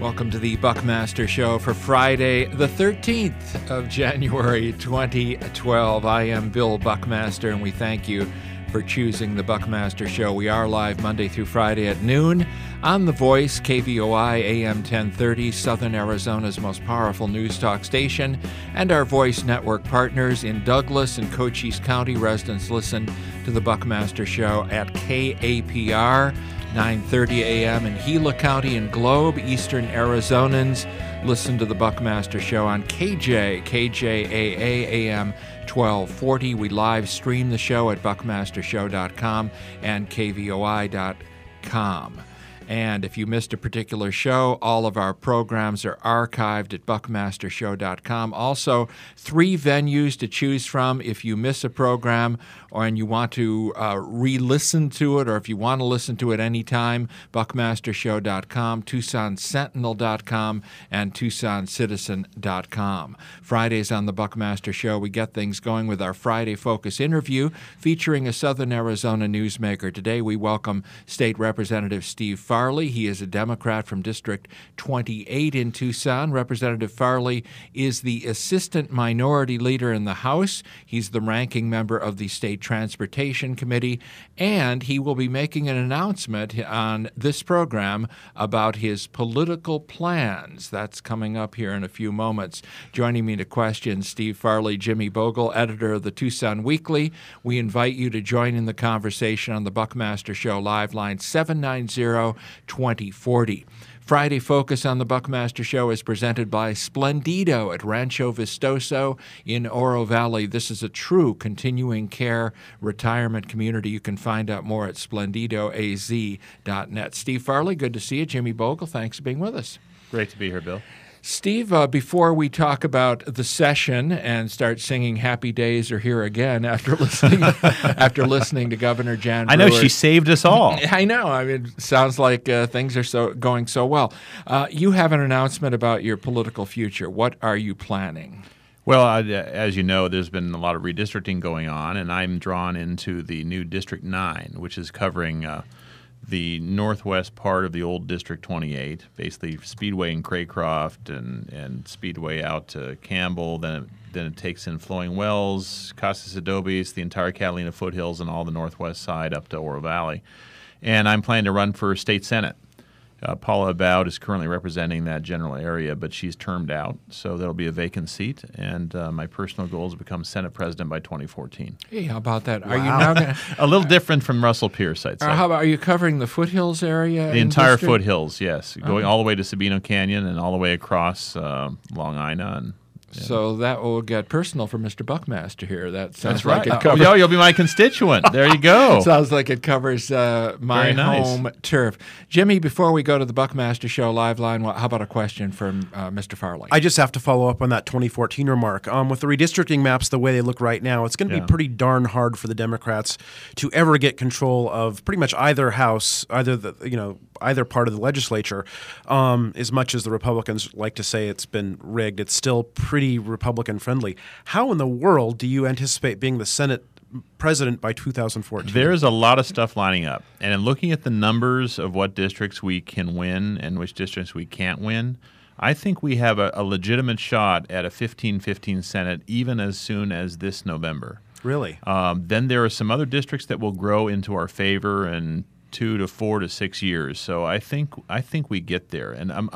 Welcome to the Buckmaster Show for Friday, the 13th of January, 2012. I am Bill Buckmaster, and we thank you for choosing the Buckmaster Show. We are live Monday through Friday at noon on The Voice, KVOI, AM 1030, Southern Arizona's most powerful news talk station, and our Voice Network partners in Douglas and Cochise County. Residents listen to the Buckmaster Show at KAPR, 9:30 a.m. in Gila County and Globe. Eastern Arizonans listen to the Buckmaster Show on KJAA AM 1240. We live stream the show at buckmastershow.com and kvoi.com. And if you missed a particular show, all of our programs are archived at buckmastershow.com. Also, 3 venues to choose from if you miss a program and you want to re-listen to it, or if you want to listen to it anytime, buckmastershow.com, TucsonSentinel.com, and TucsonCitizen.com. Fridays on the Buckmaster Show, we get things going with our Friday Focus interview featuring a Southern Arizona newsmaker. Today we welcome State Representative Steve Farley. He is a Democrat from District 28 in Tucson. Representative Farley is the Assistant Minority Leader in the House. He's the ranking member of the State Transportation Committee, and he will be making an announcement on this program about his political plans. That's coming up here in a few moments. Joining me to question Steve Farley, Jimmy Bogle, editor of the Tucson Weekly. We invite you to join in the conversation on the Buckmaster Show live line 790-2040. Friday Focus on the Buckmaster Show is presented by Splendido at Rancho Vistoso in Oro Valley. This is a true continuing care retirement community. You can find out more at splendidoaz.net. Steve Farley, good to see you. Jimmy Bogle, thanks for being with us. Great to be here, Bill. Steve, before we talk about the session and start singing "Happy Days Are Here Again" after listening to Governor Jan Brewer. I know she saved us all. I know. I mean, it sounds like things are going so well. You have an announcement about your political future. What are you planning? Well, as you know, there's been a lot of redistricting going on, and I'm drawn into the new District 9, which is covering the northwest part of the old District 28, basically Speedway in Craycroft and Speedway out to Campbell. Then it takes in Flowing Wells, Casas Adobes, the entire Catalina foothills, and all the northwest side up to Oro Valley. And I'm planning to run for state senate. Paula Abboud is currently representing that general area, but she's termed out, so there'll be a vacant seat. And my personal goal is to become Senate President by 2014. Hey, how about that? Wow. Are you now going to... A little different from Russell Pierce, I'd say. How about, are you covering the foothills area? The entire foothills, yes. Going all the way to Sabino Canyon and all the way across Long Ina. And so that will get personal for Mr. Buckmaster here. That sounds That's right. Like it covers... You'll be my constituent. There you go. Sounds like it covers my home turf. Jimmy, before we go to the Buckmaster Show live line, how about a question from Mr. Farley? I just have to follow up on that 2014 remark. With the redistricting maps the way they look right now, it's going to be pretty darn hard for the Democrats to ever get control of pretty much either house, either part of the legislature. As much as the Republicans like to say it's been rigged, it's still pretty Republican friendly. How in the world do you anticipate being the Senate president by 2014? There's a lot of stuff lining up. And in looking at the numbers of what districts we can win and which districts we can't win, I think we have a legitimate shot at a 15-15 Senate even as soon as this November. Really? Then there are some other districts that will grow into our favor in 2 to 4 to 6 years. So I think we get there.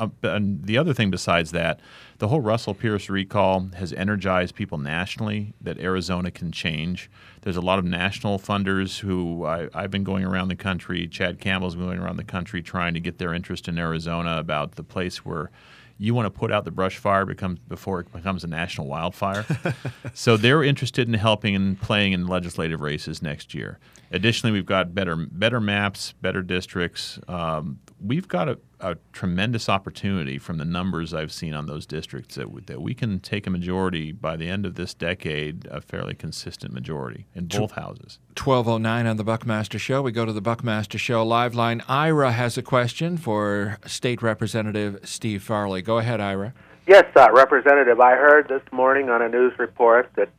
And the other thing besides that, the whole Russell Pierce recall has energized people nationally that Arizona can change. There's a lot of national funders who I've been going around the country. Chad Campbell's been going around the country trying to get their interest in Arizona about the place where you want to put out the brush fire before it becomes a national wildfire. So they're interested in helping and playing in legislative races next year. Additionally, we've got better maps, better districts. We've got a tremendous opportunity from the numbers I've seen on those districts that we can take a majority by the end of this decade, a fairly consistent majority in both houses. 12:09 on the Buckmaster Show. We go to the Buckmaster Show live line. Ira has a question for State Representative Steve Farley. Go ahead, Ira. Yes, Representative. I heard this morning on a news report that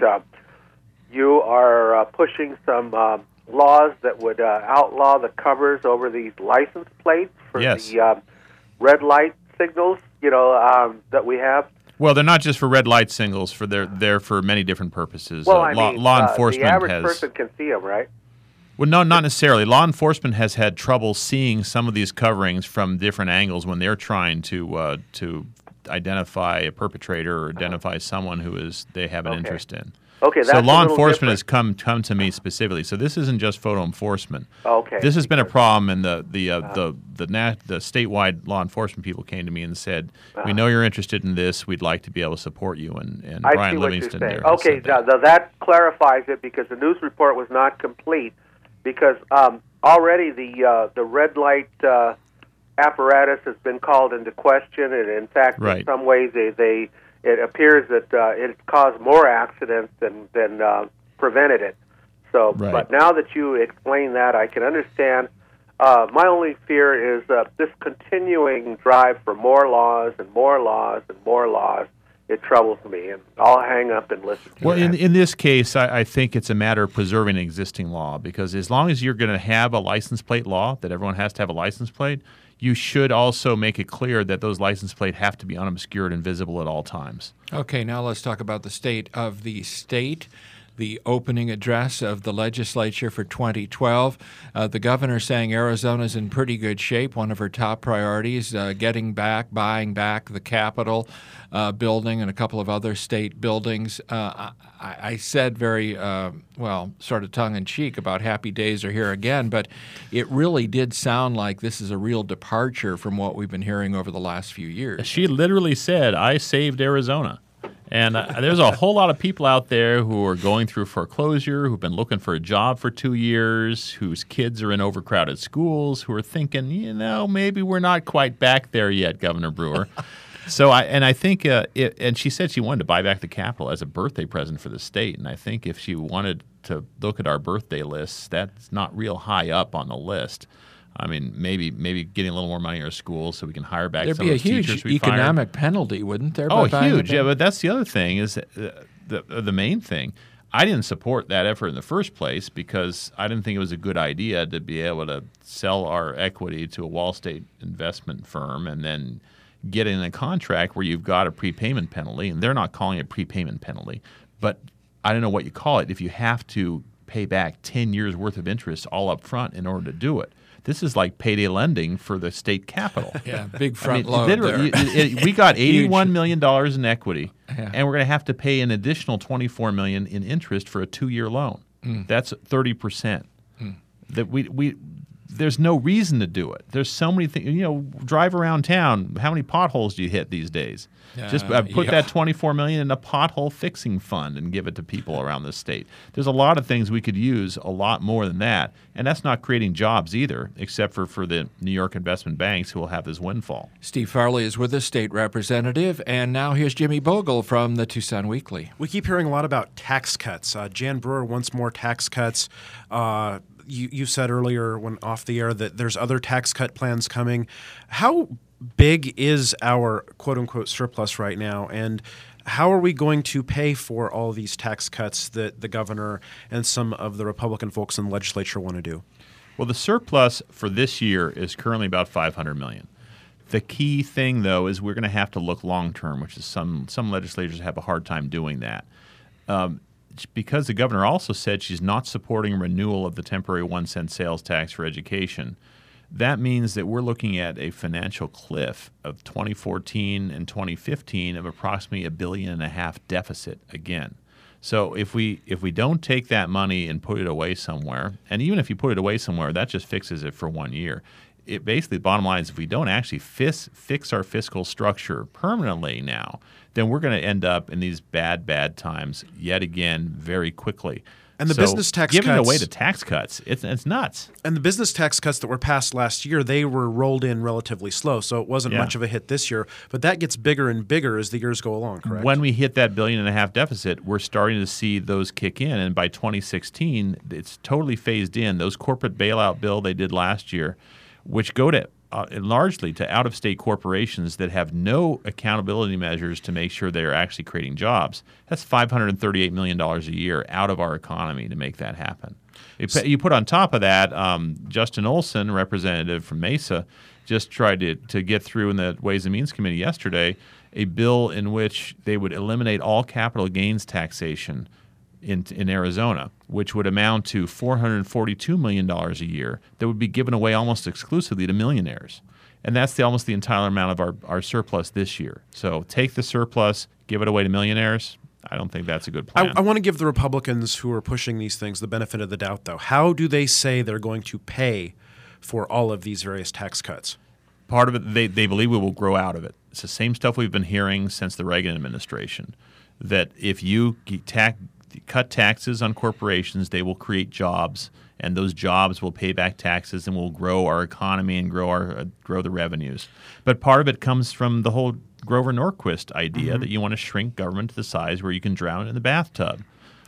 you are pushing some laws that would outlaw the covers over these license plates for the red lights signals, that we have? Well, they're not just for red light signals. They're for many different purposes. Well, law enforcement the average has. person can see them, right? Well, no, not necessarily. Law enforcement has had trouble seeing some of these coverings from different angles when they're trying to identify a perpetrator or identify someone they have an interest in. Okay, that's so law enforcement different. has come to me specifically. So this isn't just photo enforcement. Okay. This has been a problem, and the statewide law enforcement people came to me and said, "We know you're interested in this. We'd like to be able to support you." And I Brian see what Livingston you're saying. there. Okay, that clarifies it because the news report was not complete because already the red light apparatus has been called into question, and in fact, in some ways, it appears that it caused more accidents than prevented it. So, but now that you explain that, I can understand. My only fear is this continuing drive for more laws and more laws and more laws. It troubles me, and I'll hang up and listen to that. Well, in this case, I think it's a matter of preserving an existing law because as long as you're going to have a license plate law, that everyone has to have a license plate, you should also make it clear that those license plates have to be unobscured and visible at all times. Okay, now let's talk about the state of the state. The opening address of the legislature for 2012. The governor saying Arizona's in pretty good shape. One of her top priorities, buying back the Capitol building and a couple of other state buildings. I said very, sort of tongue-in-cheek about happy days are here again, but it really did sound like this is a real departure from what we've been hearing over the last few years. She literally said, "I saved Arizona." And there's a whole lot of people out there who are going through foreclosure, who've been looking for a job for 2 years, whose kids are in overcrowded schools, who are thinking, maybe we're not quite back there yet, Governor Brewer. I think, and she said she wanted to buy back the Capitol as a birthday present for the state. And I think if she wanted to look at our birthday lists, that's not real high up on the list. I mean, maybe getting a little more money in our schools so we can hire back some of those teachers we fired. There'd be a huge economic penalty, wouldn't there? Oh, huge. Yeah, but that's the other thing is the main thing. I didn't support that effort in the first place because I didn't think it was a good idea to be able to sell our equity to a Wall Street investment firm and then get in a contract where you've got a prepayment penalty, and they're not calling it prepayment penalty, but I don't know what you call it if you have to pay back 10 years worth of interest all up front in order to do it. This is like payday lending for the state capital. Yeah, big front load there. We got $81 million in equity, and we're going to have to pay an additional $24 million in interest for a 2-year loan. That's 30%. There's no reason to do it. There's so many things. Drive around town. How many potholes do you hit these days? Just put that $24 million in a pothole fixing fund and give it to people around the state. There's a lot of things we could use a lot more than that, and that's not creating jobs either, except for the New York investment banks who will have this windfall. Steve Farley is with us, state representative, and now here's Jimmy Bogle from the Tucson Weekly. We keep hearing a lot about tax cuts. Jan Brewer wants more tax cuts. You said earlier when off the air that there's other tax cut plans coming. How big is our quote-unquote surplus right now, and how are we going to pay for all these tax cuts that the governor and some of the Republican folks in the legislature want to do? Well, the surplus for this year is currently about $500 million. The key thing, though, is we're going to have to look long-term, which is some legislators have a hard time doing that. Because the governor also said she's not supporting renewal of the temporary 1-cent sales tax for education, that means that we're looking at a financial cliff of 2014 and 2015 of approximately $1.5 billion deficit again. So if we don't take that money and put it away somewhere, and even if you put it away somewhere, that just fixes it for 1 year. It basically, the bottom line is if we don't actually fix our fiscal structure permanently now, then we're going to end up in these bad times yet again very quickly. And the business tax cuts, giving away the tax cuts, it's nuts. And the business tax cuts that were passed last year, they were rolled in relatively slow, so it wasn't much of a hit this year. But that gets bigger and bigger as the years go along, correct? When we hit that $1.5 billion deficit, we're starting to see those kick in. And by 2016, it's totally phased in. Those corporate bailout bill they did last year, which go to largely to out-of-state corporations that have no accountability measures to make sure they're actually creating jobs. That's $538 million a year out of our economy to make that happen. You put on top of that, Justin Olson, representative from Mesa, just tried to get through in the Ways and Means Committee yesterday a bill in which they would eliminate all capital gains taxation in Arizona, which would amount to $442 million a year that would be given away almost exclusively to millionaires. And that's almost the entire amount of our surplus this year. So take the surplus, give it away to millionaires. I don't think that's a good plan. I want to give the Republicans who are pushing these things the benefit of the doubt, though. How do they say they're going to pay for all of these various tax cuts? Part of it, they believe we will grow out of it. It's the same stuff we've been hearing since the Reagan administration, that if you cut taxes on corporations, they will create jobs, and those jobs will pay back taxes and will grow our economy and grow the revenues. But part of it comes from the whole Grover Norquist idea that you want to shrink government to the size where you can drown in the bathtub.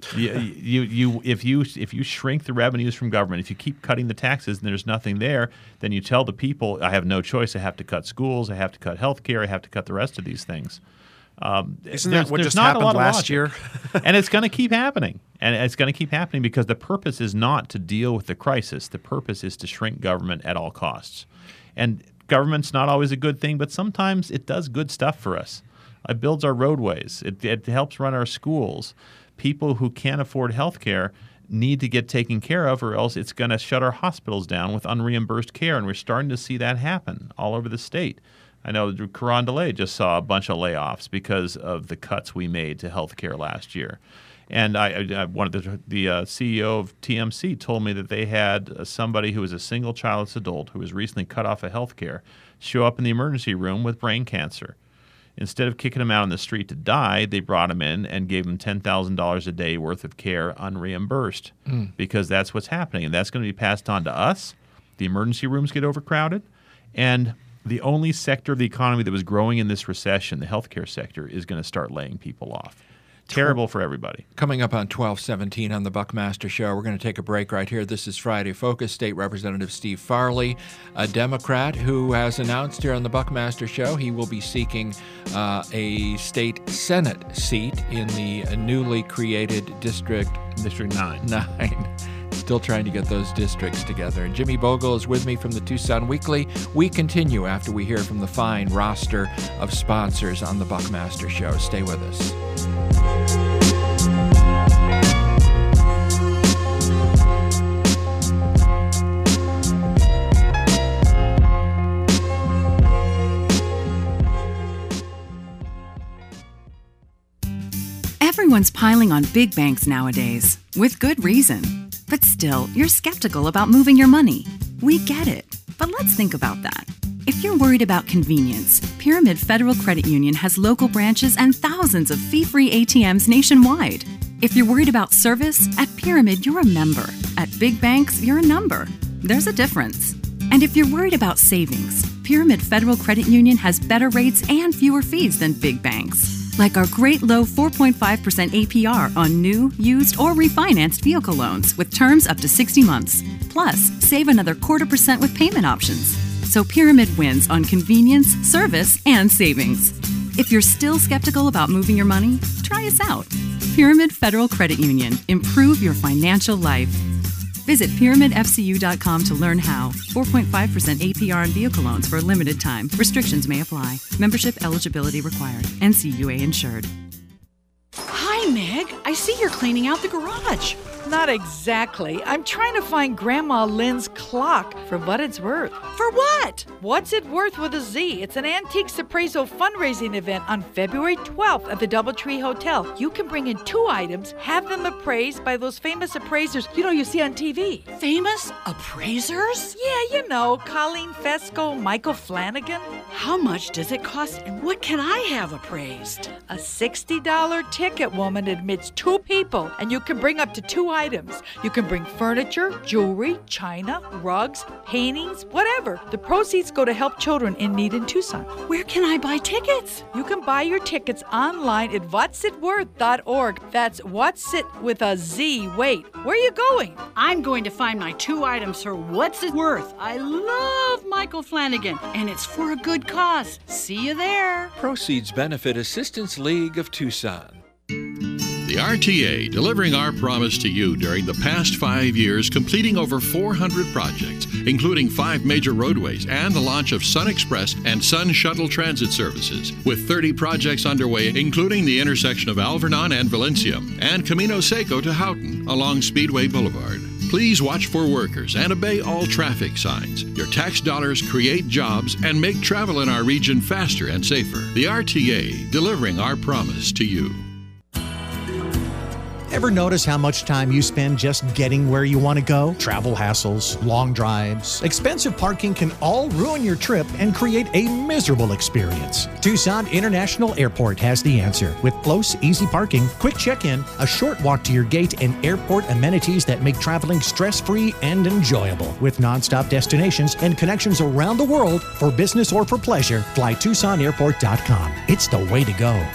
If you shrink the revenues from government, if you keep cutting the taxes and there's nothing there, then you tell the people, I have no choice. I have to cut schools. I have to cut health care. I have to cut the rest of these things. Isn't that what just happened last year? And it's going to keep happening. And it's going to keep happening because the purpose is not to deal with the crisis. The purpose is to shrink government at all costs. And government's not always a good thing, but sometimes it does good stuff for us. It builds our roadways. It helps run our schools. People who can't afford health care need to get taken care of, or else it's going to shut our hospitals down with unreimbursed care. And we're starting to see that happen all over the state. I know Carondelet just saw a bunch of layoffs because of the cuts we made to health care last year. And one of the CEO of TMC told me that they had somebody who was a single childless adult who was recently cut off of health care show up in the emergency room with brain cancer. Instead of kicking him out on the street to die, they brought him in and gave him $10,000 a day worth of care unreimbursed because that's what's happening. And that's going to be passed on to us. The emergency rooms get overcrowded. And the only sector of the economy that was growing in this recession, the healthcare sector, is going to start laying people off. Terrible for everybody. Coming up on 1217 on the Buckmaster Show, we're going to take a break right here. This is Friday Focus. State Representative Steve Farley, a Democrat who has announced here on the Buckmaster Show he will be seeking a state Senate seat in the newly created District 9. Still trying to get those districts together. And Jimmy Bogle is with me from the Tucson Weekly. We continue after we hear from the fine roster of sponsors on the Buckmaster Show. Stay with us. Everyone's piling on big banks nowadays, with good reason. But still, you're skeptical about moving your money. We get it, but let's think about that. If you're worried about convenience, Pyramid Federal Credit Union has local branches and thousands of fee-free ATMs nationwide. If you're worried about service, at Pyramid, you're a member. At big banks, you're a number. There's a difference. And if you're worried about savings, Pyramid Federal Credit Union has better rates and fewer fees than big banks. Like our great low 4.5% APR on new, used, or refinanced vehicle loans with terms up to 60 months. Plus, save another 0.25% with payment options. So Pyramid wins on convenience, service, and savings. If you're still skeptical about moving your money, try us out. Pyramid Federal Credit Union. Improve your financial life. Visit pyramidfcu.com to learn how. 4.5% APR on vehicle loans for a limited time. Restrictions may apply. Membership eligibility required. NCUA insured. Hi, Meg. I see you're cleaning out the garage. Not exactly. I'm trying to find Grandma Lynn's clock for what it's worth. For what? What's it worth with a Z? It's an Antiques Appraisal fundraising event on February 12th at the Doubletree Hotel. You can bring in 2 items, have them appraised by those famous appraisers you see on TV. Famous appraisers? Yeah, Colleen Fesco, Michael Flanagan. How much does it cost and what can I have appraised? A $60 ticket, woman, admits 2 people, and you can bring up to 2 items. You can bring furniture, jewelry, china, rugs, paintings, whatever. The proceeds go to help children in need in Tucson. Where can I buy tickets? You can buy your tickets online at whatsitworth.org. That's Whatsit with a Z. Wait, where are you going? I'm going to find my 2 items for What's It Worth. I love Michael Flanagan, and it's for a good cause. See you there. Proceeds benefit Assistance League of Tucson. The RTA, delivering our promise to you during the past 5 years, completing over 400 projects, including 5 major roadways and the launch of Sun Express and Sun Shuttle transit services, with 30 projects underway, including the intersection of Alvernon and Valencia, and Camino Seco to Houghton along Speedway Boulevard. Please watch for workers and obey all traffic signs. Your tax dollars create jobs and make travel in our region faster and safer. The RTA, delivering our promise to you. Ever notice how much time you spend just getting where you want to go? Travel hassles, long drives, expensive parking can all ruin your trip and create a miserable experience. Tucson International Airport has the answer. With close, easy parking, quick check-in, a short walk to your gate, and airport amenities that make traveling stress-free and enjoyable. With nonstop destinations and connections around the world for business or for pleasure, fly TucsonAirport.com. It's the way to go.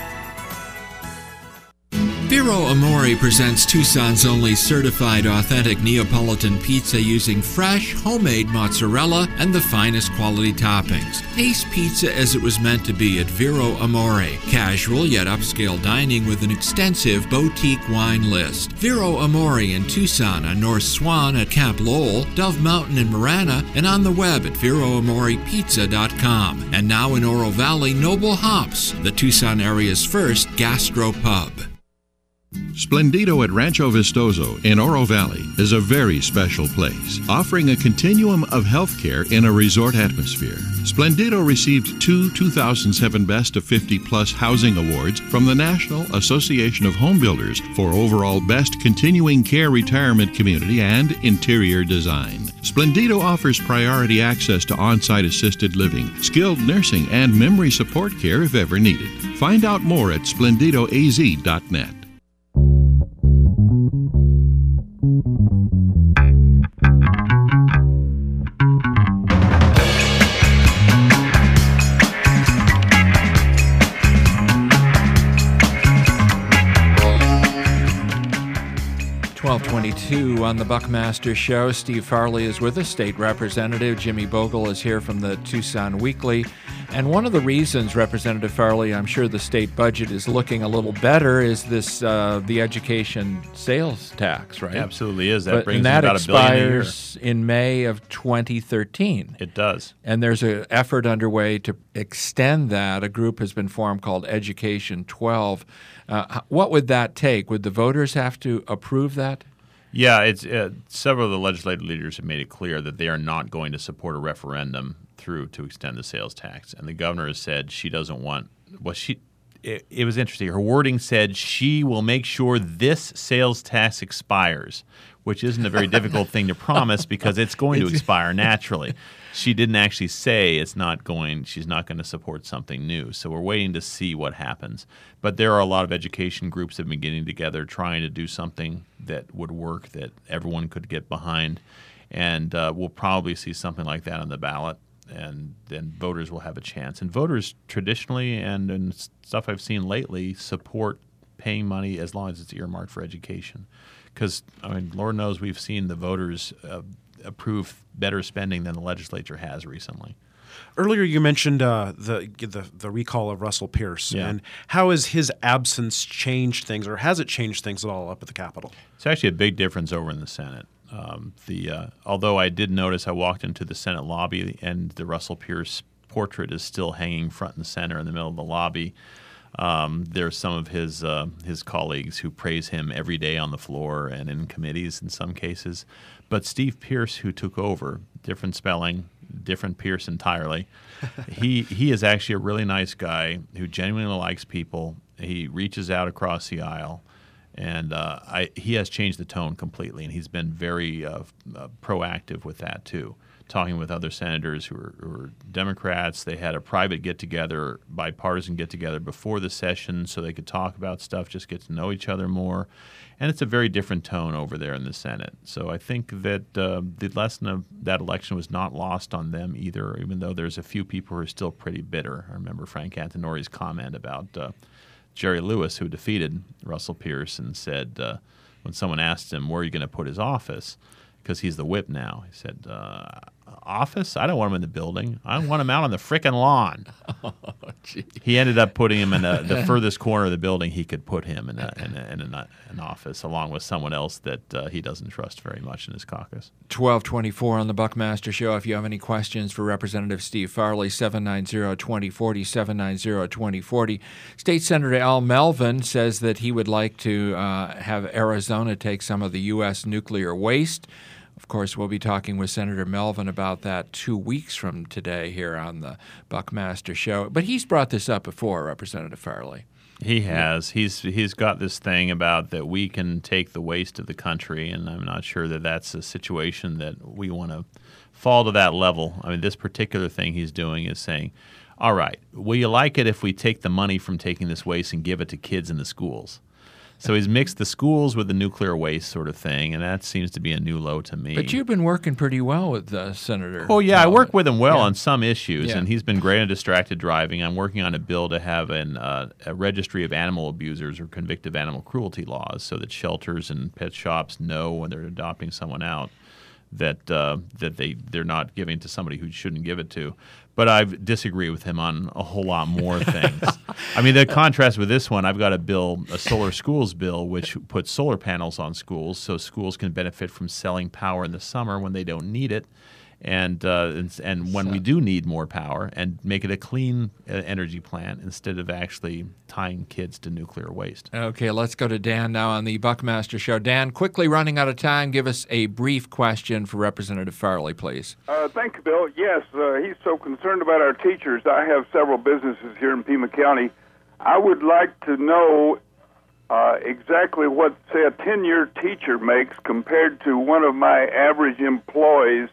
Vero Amore presents Tucson's only certified authentic Neapolitan pizza using fresh, homemade mozzarella and the finest quality toppings. Taste pizza as it was meant to be at Vero Amore. Casual yet upscale dining with an extensive boutique wine list. Vero Amore in Tucson on North Swan at Camp Lowell, Dove Mountain in Marana, and on the web at VeroAmorePizza.com. And now in Oro Valley, Noble Hops, the Tucson area's first gastro pub. Splendido at Rancho Vistoso in Oro Valley is a very special place, offering a continuum of healthcare in a resort atmosphere. Splendido received 2 2007 Best of 50 Plus Housing Awards from the National Association of Home Builders for overall Best Continuing Care Retirement Community and Interior Design. Splendido offers priority access to on-site assisted living, skilled nursing, and memory support care if ever needed. Find out more at splendidoaz.net. .22 on the Buckmaster Show. Steve Farley is with us, State Representative. Jimmy Bogle is here from the Tucson Weekly. And one of the reasons, Representative Farley, I'm sure the state budget is looking a little better is this the education sales tax, right? It absolutely is. That brings in that about $1 billion a year. expires in May of 2013. It does. And there's an effort underway to extend that. A group has been formed called Education 12. What would that take? Would the voters have to approve that? Yeah, it's several of the legislative leaders have made it clear that they are not going to support a referendum through to extend the sales tax. And the governor has said she doesn't want – well, it was interesting. Her wording said she will make sure this sales tax expires, which isn't a very difficult thing to promise because it's going to expire naturally. She didn't actually say she's not going to support something new. So we're waiting to see what happens. But there are a lot of education groups that have been getting together trying to do something that would work, that everyone could get behind. And we'll probably see something like that on the ballot. And then voters will have a chance. And voters traditionally and stuff I've seen lately support paying money as long as it's earmarked for education. Because, I mean, Lord knows we've seen the voters approve better spending than the legislature has recently. Earlier, you mentioned the recall of Russell Pierce, and how has his absence changed things, or has it changed things at all up at the Capitol? It's actually a big difference over in the Senate. Although I did notice, I walked into the Senate lobby and the Russell Pierce portrait is still hanging front and center in the middle of the lobby. There's some of his colleagues who praise him every day on the floor and in committees in some cases. But Steve Pierce, who took over, different spelling, different Pierce entirely, he is actually a really nice guy who genuinely likes people. He reaches out across the aisle. And he has changed the tone completely, and he's been very proactive with that too. talking with other senators who were Democrats. They had a private get-together, bipartisan get-together before the session so they could talk about stuff, just get to know each other more. And it's a very different tone over there in the Senate. So I think that the lesson of that election was not lost on them either, even though there's a few people who are still pretty bitter. I remember Frank Antonori's comment about Jerry Lewis, who defeated Russell Pierce, and said when someone asked him, where are you going to put his office, because he's the whip now, he said, office? I don't want him in the building. I want him out on the frickin' lawn. Oh, he ended up putting him in the furthest corner of the building he could put him in an office, along with someone else that he doesn't trust very much in his caucus. 1224 on the Buckmaster Show. If you have any questions for Representative Steve Farley, 790-2040, 790-2040. State Senator Al Melvin says that he would like to have Arizona take some of the U.S. nuclear waste. Of course, we'll be talking with Senator Melvin about that 2 weeks from today here on the Buckmaster Show. But he's brought this up before, Representative Farley. He has. He's got this thing about that we can take the waste of the country, and I'm not sure that that's a situation that we want to fall to that level. I mean, this particular thing he's doing is saying, all right, will you like it if we take the money from taking this waste and give it to kids in the schools? So he's mixed the schools with the nuclear waste sort of thing, and that seems to be a new low to me. But you've been working pretty well with Senator. Oh, yeah, Melvin. I work with him well on some issues, Yeah. and he's been great on distracted driving. I'm working on a bill to have a registry of animal abusers or convicted animal cruelty laws so that shelters and pet shops know when they're adopting someone out that they're not giving to somebody who shouldn't give it to. But I disagree with him on a whole lot more things. I mean, the contrast with this one, I've got a bill, a solar schools bill, which puts solar panels on schools so schools can benefit from selling power in the summer when they don't need it, and when we do need more power, and make it a clean energy plant instead of actually tying kids to nuclear waste. Okay, let's go to Dan now on the Buckmaster Show. Dan, quickly running out of time, give us a brief question for Representative Farley, please. Thank you, Bill. Yes, he's so concerned about our teachers. I have several businesses here in Pima County. I would like to know exactly what, say, a 10-year teacher makes compared to one of my average employees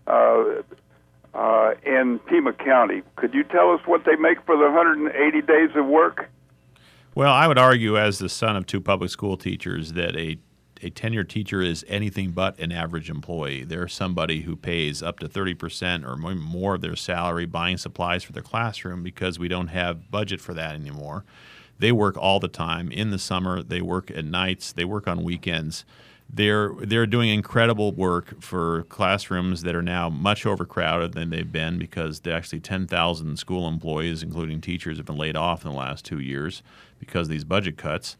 in Pima County. Could you tell us what they make for the 180 days of work? Well, I would argue, as the son of two public school teachers, that a tenured teacher is anything but an average employee. They're somebody who pays up to 30% or more of their salary buying supplies for their classroom because we don't have budget for that anymore. They work all the time. In the summer, they work at nights. They work on weekends. They're doing incredible work for classrooms that are now much overcrowded than they've been because actually 10,000 school employees, including teachers, have been laid off in the last 2 years because of these budget cuts.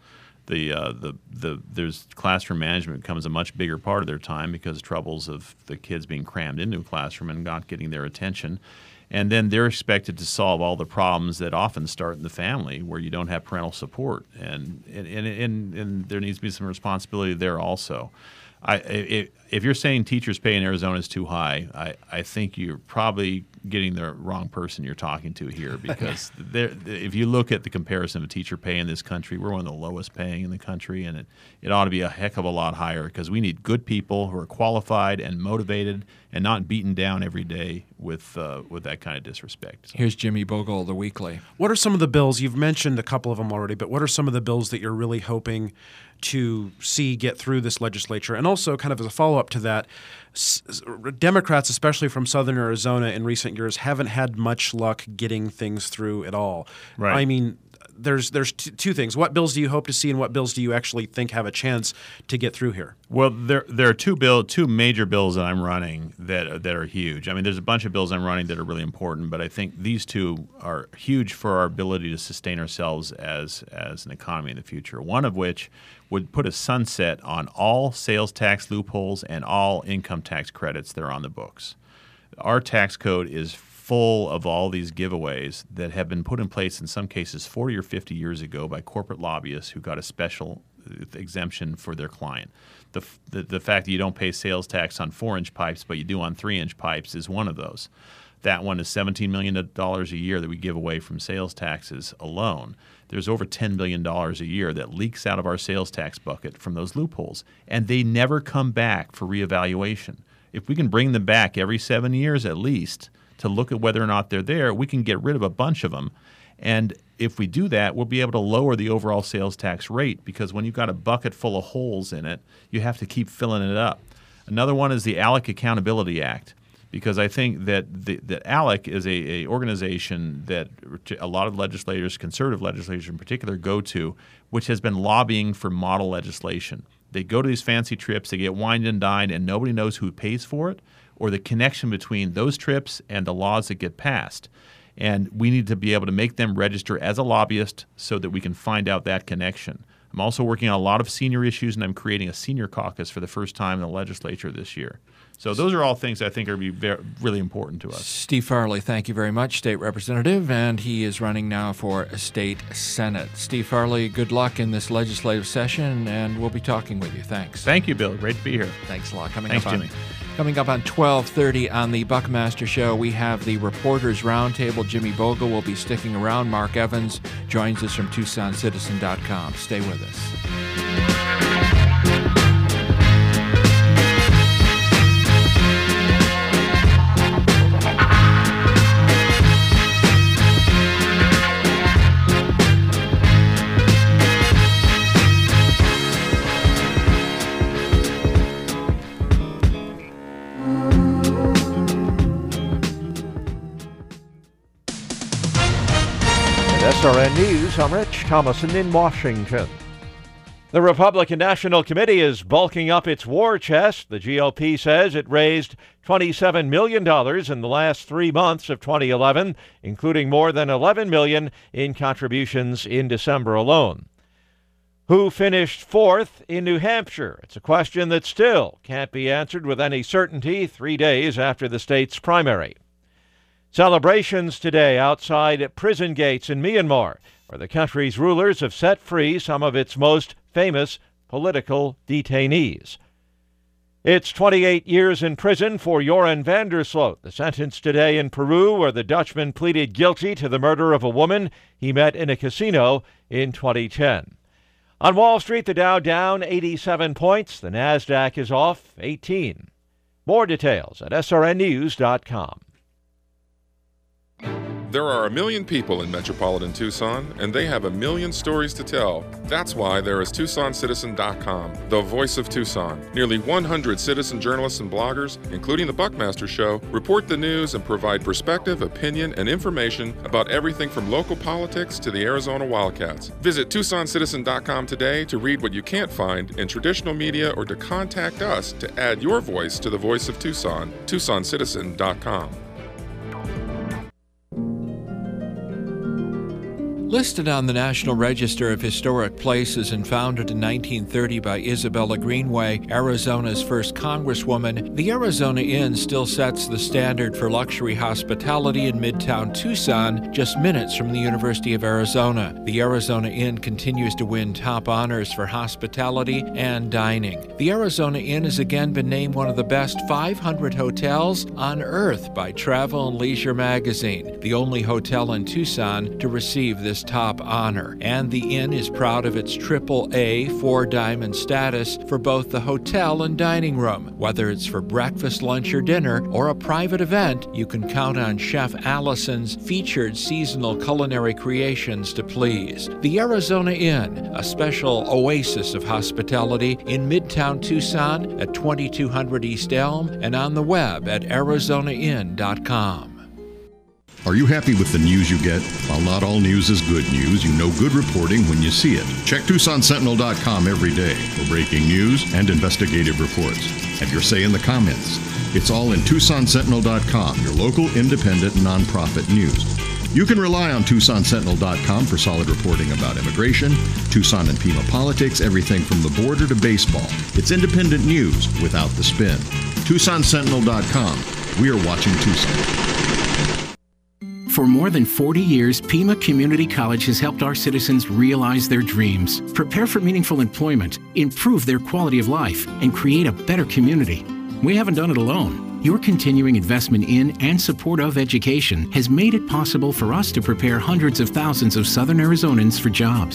There's classroom management becomes a much bigger part of their time because of troubles of the kids being crammed into a classroom and not getting their attention. And then they're expected to solve all the problems that often start in the family where you don't have parental support. And there needs to be some responsibility there also. If you're saying teachers' pay in Arizona is too high, I think you're probably getting the wrong person you're talking to here because if you look at the comparison of teacher pay in this country, we're one of the lowest paying in the country, and it ought to be a heck of a lot higher because we need good people who are qualified and motivated and not beaten down every day with that kind of disrespect. Here's Jimmy Bogle, the Weekly. What are some of the bills, you've mentioned a couple of them already, but what are some of the bills that you're really hoping to see get through this legislature? And also, kind of as a follow-up to that, Democrats, especially from southern Arizona in recent years, haven't had much luck getting things through at all. Right. I mean, there's two things. What bills do you hope to see, and what bills do you actually think have a chance to get through here? Well, there are two major bills that I'm running that are huge. I mean, there's a bunch of bills I'm running that are really important, but I think these two are huge for our ability to sustain ourselves as an economy in the future. One of which would put a sunset on all sales tax loopholes and all income tax credits that are on the books. Our tax code is full of all these giveaways that have been put in place in some cases 40 or 50 years ago by corporate lobbyists who got a special exemption for their client. The fact that you don't pay sales tax on 4-inch pipes but you do on 3-inch pipes is one of those. That one is $17 million a year that we give away from sales taxes alone. There's over $10 billion a year that leaks out of our sales tax bucket from those loopholes, and they never come back for reevaluation. If we can bring them back every 7 years at least to look at whether or not they're there, we can get rid of a bunch of them. And if we do that, we'll be able to lower the overall sales tax rate, because when you've got a bucket full of holes in it, you have to keep filling it up. Another one is the ALEC Accountability Act, because I think that ALEC is a organization that a lot of legislators, conservative legislators in particular, go to, which has been lobbying for model legislation. They go to these fancy trips, they get wined and dined, and nobody knows who pays for it or the connection between those trips and the laws that get passed. And we need to be able to make them register as a lobbyist so that we can find out that connection. I'm also working on a lot of senior issues, and I'm creating a senior caucus for the first time in the legislature this year. So those are all things I think are really important to us. Steve Farley, thank you very much, State Representative, and he is running now for State Senate. Steve Farley, good luck in this legislative session, and we'll be talking with you. Thanks. Thank you, Bill. Great to be here. Thanks a lot. Thanks, Jimmy. Coming up on 12:30 on the Buckmaster Show, we have the Reporters Roundtable. Jimmy Bogle will be sticking around. Mark Evans joins us from TucsonCitizen.com. Stay with us. SRN News, I'm Rich Thomason in Washington. The Republican National Committee is bulking up its war chest. The GOP says it raised $27 million in the last 3 months of 2011, including more than $11 million in contributions in December alone. Who finished fourth in New Hampshire? It's a question that still can't be answered with any certainty 3 days after the state's primary. Celebrations today outside prison gates in Myanmar, where the country's rulers have set free some of its most famous political detainees. It's 28 years in prison for Joran van der Sloot, the sentence today in Peru, where the Dutchman pleaded guilty to the murder of a woman he met in a casino in 2010. On Wall Street, the Dow down 87 points. The Nasdaq is off 18. More details at srnnews.com. There are 1 million people in metropolitan Tucson, and they have 1 million stories to tell. That's why there is TucsonCitizen.com, the voice of Tucson. Nearly 100 citizen journalists and bloggers, including the Buckmaster Show, report the news and provide perspective, opinion, and information about everything from local politics to the Arizona Wildcats. Visit TucsonCitizen.com today to read what you can't find in traditional media or to contact us to add your voice to the voice of Tucson. TucsonCitizen.com. Listed on the National Register of Historic Places and founded in 1930 by Isabella Greenway, Arizona's first congresswoman, the Arizona Inn still sets the standard for luxury hospitality in Midtown Tucson, just minutes from the University of Arizona. The Arizona Inn continues to win top honors for hospitality and dining. The Arizona Inn has again been named one of the best 500 hotels on Earth by Travel and Leisure magazine, the only hotel in Tucson to receive this top honor. And the Inn is proud of its AAA 4-diamond status for both the hotel and dining room. Whether it's for breakfast, lunch, or dinner, or a private event, you can count on Chef Allison's featured seasonal culinary creations to please. The Arizona Inn, a special oasis of hospitality in Midtown Tucson at 2200 East Elm and on the web at arizonainn.com. Are you happy with the news you get? While not all news is good news, you know good reporting when you see it. Check TucsonSentinel.com every day for breaking news and investigative reports. Have your say in the comments. It's all in TucsonSentinel.com, your local independent nonprofit news. You can rely on TucsonSentinel.com for solid reporting about immigration, Tucson and Pima politics, everything from the border to baseball. It's independent news without the spin. TucsonSentinel.com. We are watching Tucson. For more than 40 years, Pima Community College has helped our citizens realize their dreams, prepare for meaningful employment, improve their quality of life, and create a better community. We haven't done it alone. Your continuing investment in and support of education has made it possible for us to prepare hundreds of thousands of Southern Arizonans for jobs.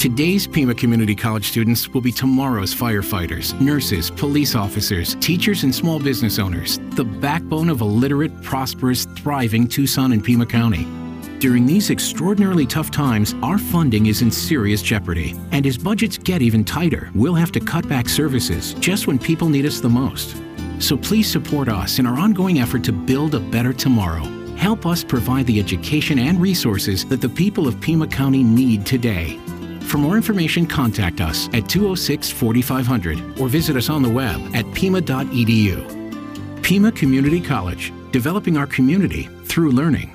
Today's Pima Community College students will be tomorrow's firefighters, nurses, police officers, teachers, and small business owners, the backbone of a literate, prosperous, thriving Tucson and Pima County. During these extraordinarily tough times, our funding is in serious jeopardy. And as budgets get even tighter, we'll have to cut back services just when people need us the most. So please support us in our ongoing effort to build a better tomorrow. Help us provide the education and resources that the people of Pima County need today. For more information, contact us at 206-4500 or visit us on the web at pima.edu. Pima Community College, developing our community through learning.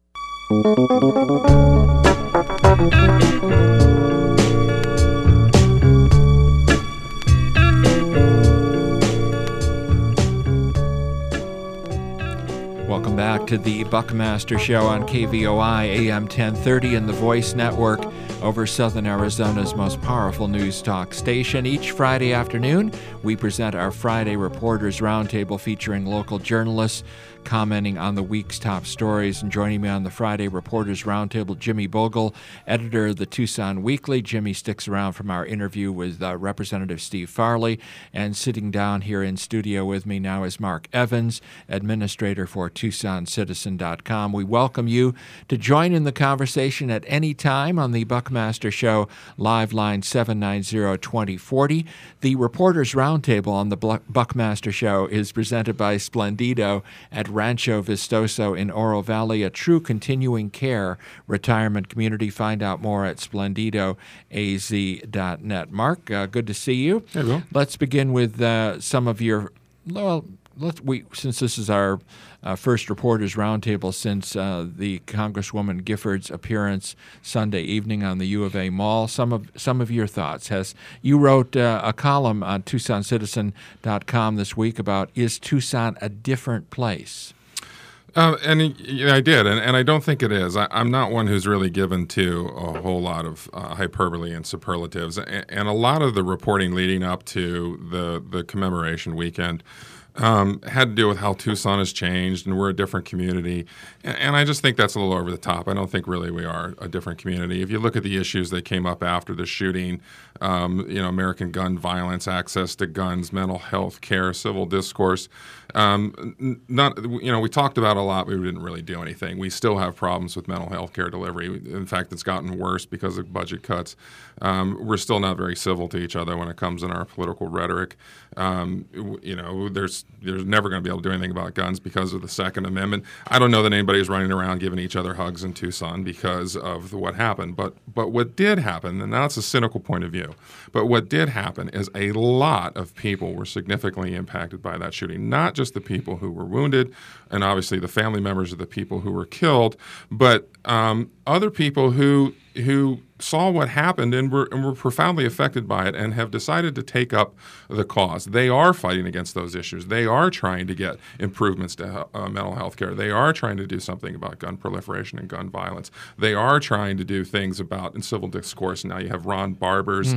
Welcome back to the Buckmaster Show on KVOI AM 1030 and the Voice Network over Southern Arizona's most powerful news talk station. Each Friday afternoon, we present our Friday Reporters Roundtable featuring local journalists commenting on the week's top stories. And joining me on the Friday Reporters Roundtable, Jimmy Bogle, editor of the Tucson Weekly. Jimmy sticks around from our interview with Representative Steve Farley. And sitting down here in studio with me now is Mark Evans, administrator for TucsonCitizen.com. We welcome you to join in the conversation at any time on the Buckmaster Show live line 790-2040. The Reporters Roundtable on the Buckmaster Show is presented by Splendido at Rancho Vistoso in Oro Valley, a true continuing care retirement community. Find out more at splendidoaz.net. Mark, good to see you. Hello. Let's begin with some of your, since this is our first Reporters Roundtable since the Congresswoman Gifford's appearance Sunday evening on the U of A Mall. Some of your thoughts. You wrote a column on TucsonCitizen.com this week about, is Tucson a different place? And I did, and I don't think it is. I'm not one who's really given to a whole lot of hyperbole and superlatives, and a lot of the reporting leading up to the commemoration weekend had to do with how Tucson has changed and we're a different community. And I just think that's a little over the top. I don't think really we are a different community. If you look at the issues that came up after the shooting, American gun violence, access to guns, mental health care, civil discourse, we talked about a lot, but we didn't really do anything. We still have problems with mental health care delivery. In fact, it's gotten worse because of budget cuts. We're still not very civil to each other when it comes in our political rhetoric. There's never going to be able to do anything about guns because of the Second Amendment. I don't know that anybody's running around giving each other hugs in Tucson because of what happened. But what did happen, and that's a cynical point of view, but what did happen is a lot of people were significantly impacted by that shooting. Not just the people who were wounded, and obviously the family members of the people who were killed, but other people who saw what happened and were profoundly affected by it and have decided to take up the cause. They are fighting against those issues. They are trying to get improvements to mental health care. They are trying to do something about gun proliferation and gun violence. They are trying to do things about in civil discourse. Now you have Ron Barber's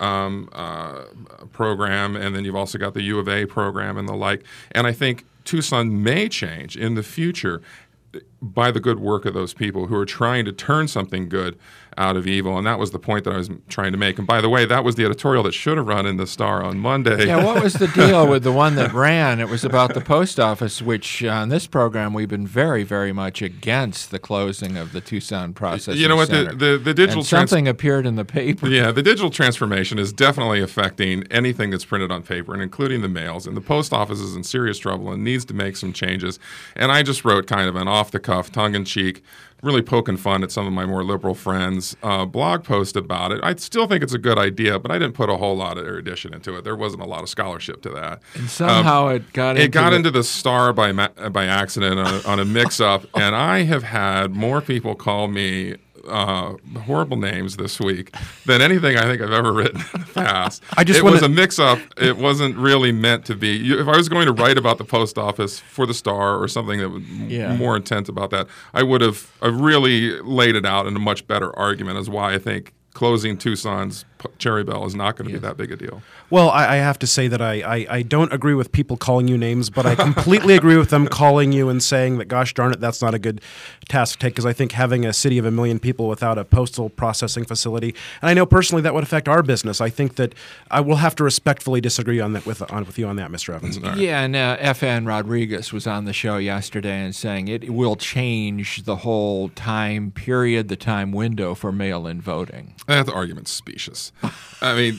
program, and then you've also got the U of A program and the like. And I think Tucson may change in the future by the good work of those people who are trying to turn something good out of evil. And that was the point that I was trying to make. And by the way, that was the editorial that should have run in the Star on Monday. Yeah, what was the deal with the one that ran? It was about the post office, which on this program we've been very, very much against the closing of the Tucson Processing You know what? Center. The digital something appeared in the paper. Yeah, the digital transformation is definitely affecting anything that's printed on paper, and including the mails. And the post office is in serious trouble and needs to make some changes. And I just wrote kind of an off-the-cuff, tongue-in-cheek, really poking fun at some of my more liberal friends' blog post about it. I still think it's a good idea, but I didn't put a whole lot of erudition into it. There wasn't a lot of scholarship to that. And somehow it got into the Star by accident on a mix-up, and I have had more people call me horrible names this week than anything I think I've ever written in the past. It was a mix-up. It wasn't really meant to be. If I was going to write about the post office for the Star or something that was more intent about that, I would have really laid it out in a much better argument as why I think closing Tucson's Cherry Belle is not going to be that big a deal. Well, I have to say that I don't agree with people calling you names, but I completely agree with them calling you and saying that, gosh darn it, that's not a good task to take, because I think having a city of 1 million people without a postal processing facility, and I know personally that would affect our business. I think that I will have to respectfully disagree on that with you on that, Mr. Evans. Yeah, and FN Rodriguez was on the show yesterday and saying it will change the whole time period, the time window for mail-in voting. That argument's specious. I mean,